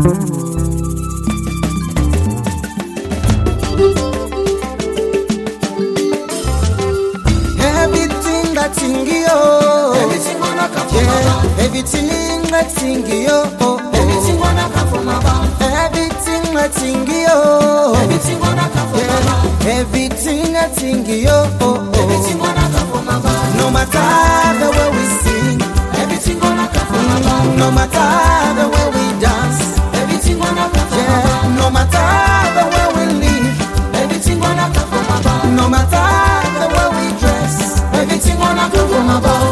Everything that's in you, everything gonna come from above. Everything that's in you, everything gonna come from above. Everything that's in you, everything gonna come from above. Everything that's in you, everything gonna come from above. No matter the way we sing, everything gonna come from above. No matter the way we dance, everything gonna come from above. No matter the way we live, everything gonna come from above. No matter the way we dress, everything gonna come from above.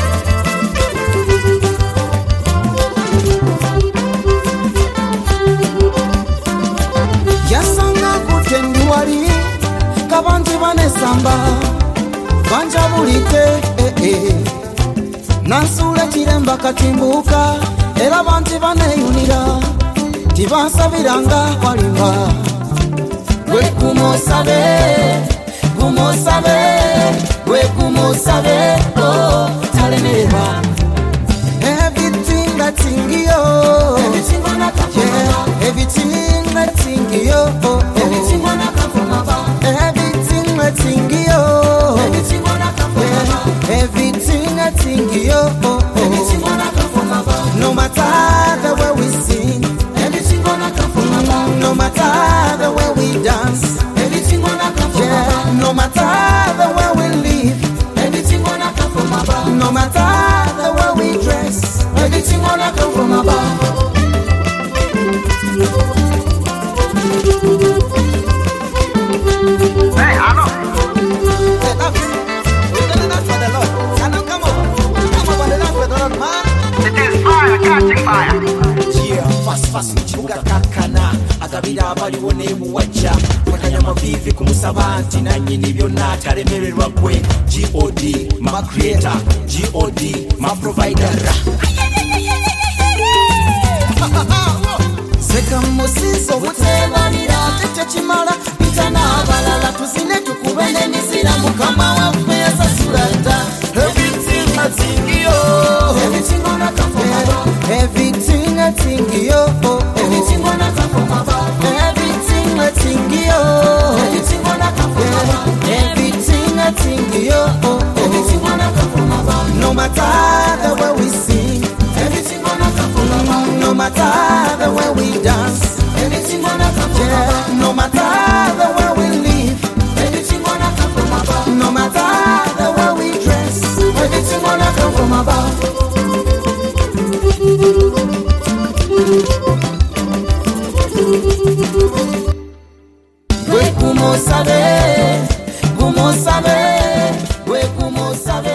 Yasanga kutendi wali kabantu banesamba banja bulite nansula kiremba katimbuka era abantu baneyunira tibansabiranga walimba gwe kumusabe kumusabe gwe kumusabe talemererwa. Everything that's in you, everything gonna come from above. Everything that's in you, everything gonna come from above. Everything that's in you, everything gonna come from above. Everything that's in you, everything gonna come from above. No matter the way we sing, everything gonna come from above. No matter the way we dance, everything gonna come from above. No matter the way we live, everything gonna come from above. No matter the way we dress, everything gonna come from above. Hey, I know. Hey, Davis, we're gonna dance for the Lord. Can you come over? Come over and dance for the Lord, man. It is fire, catching fire. Yeah, fast mukibuga kakana agabira abaliwo nebuwajja kwekanya mavivi kumusaba nti nanyini byonna atalemererwa gwe God, my creator, God, my provider. Seka musiso butebalira teche chimala pitana abalala tuzine tukube n'emizira mukama waffe yasasulata. Everything that's in you, everything gonna come from above. Everything that's in you, everything gonna come from above. Everything that's in you, everything gonna come from above. Everything that's in you, everything gonna come from above. No matter the way we sing, everything gonna come from above. No matter the way we dance, everything gonna come from above. No matter the way we live, everything gonna come from above. No matter the way we dress, everything gonna come from above. We kumosabe, kumosabe, we kumosabe.